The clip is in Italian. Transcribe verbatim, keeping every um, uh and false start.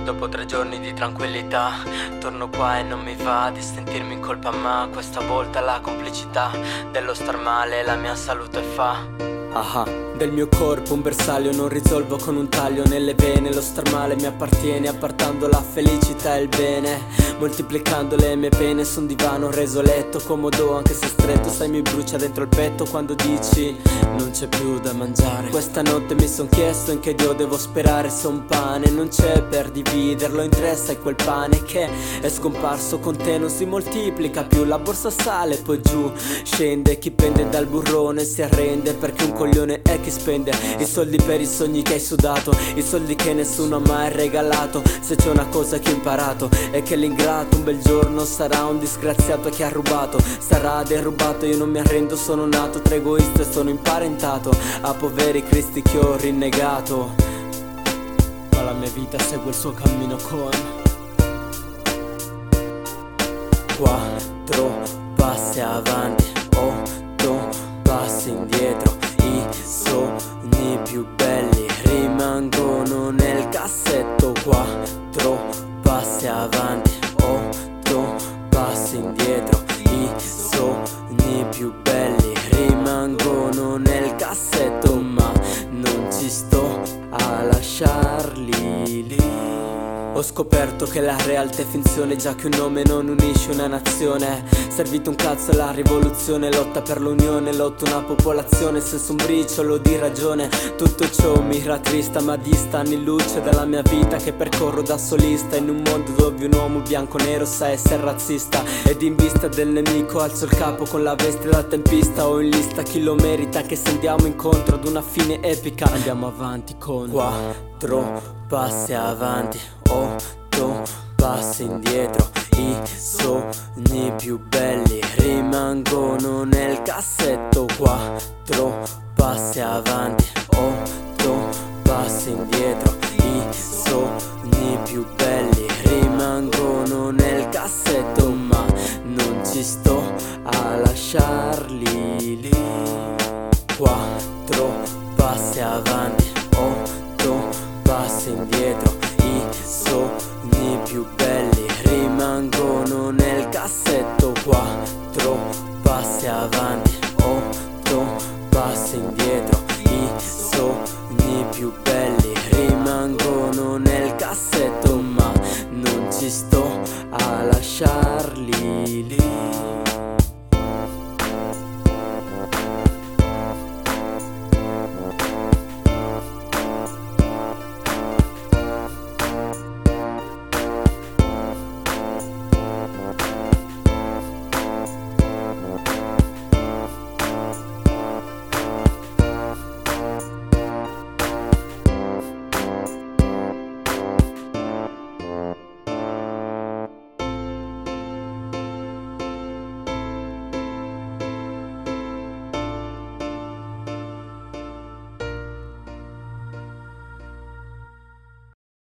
Dopo tre giorni di tranquillità torno qua e non mi va di sentirmi in colpa, ma questa volta la complicità dello star male la mia salute fa. Ah, del mio corpo un bersaglio non risolvo con un taglio nelle vene. Lo star male mi appartiene, appartando la felicità e il bene, moltiplicando le mie pene su un divano reso letto, comodo anche se stretto. Sai, mi brucia dentro il petto quando dici non c'è più da mangiare. Questa notte mi son chiesto in che Dio devo sperare, se un pane non c'è per dividerlo in tre. Sai, quel pane che è scomparso con te non si moltiplica più. La borsa sale poi giù scende, chi pende dal burrone si arrende, perché un coglione è chi spende i soldi per i sogni che hai sudato, i soldi che nessuno ha mai regalato. Se c'è una cosa che ho imparato è che l'ingrato un bel giorno sarà un disgraziato che ha rubato, sarà derubato. Io non mi arrendo, sono nato tra egoista e sono imparentato a poveri cristi che ho rinnegato, ma la mia vita segue il suo cammino con quattro passi avanti, otto passi indietro. I sogni più belli rimangono nel cassetto. Quattro passi avanti, otto passi indietro. I sogni più belli rimangono nel cassetto, ma non ci sto a lasciarli lì. Ho scoperto che la realtà è finzione, già che un nome non unisce una nazione. Servito un cazzo alla rivoluzione, lotta per l'unione, lotta una popolazione senza un briciolo di ragione. Tutto ciò mi rattrista ma dista anni luce dalla mia vita che percorro da solista, in un mondo dove un uomo bianco nero sa essere razzista. Ed in vista del nemico alzo il capo con la veste da tempista. Ho in lista chi lo merita, anche se andiamo incontro ad una fine epica. Andiamo avanti con quattro passi avanti, otto passi indietro. I sogni più belli rimangono nel cassetto. Quattro passi avanti, otto passi indietro. I sogni più belli rimangono nel cassetto, ma non ci sto a lasciarli lì. Quattro passi avanti, otto passi indietro. I sogni più belli rimangono nel cassetto. Quattro passi avanti, otto passi indietro.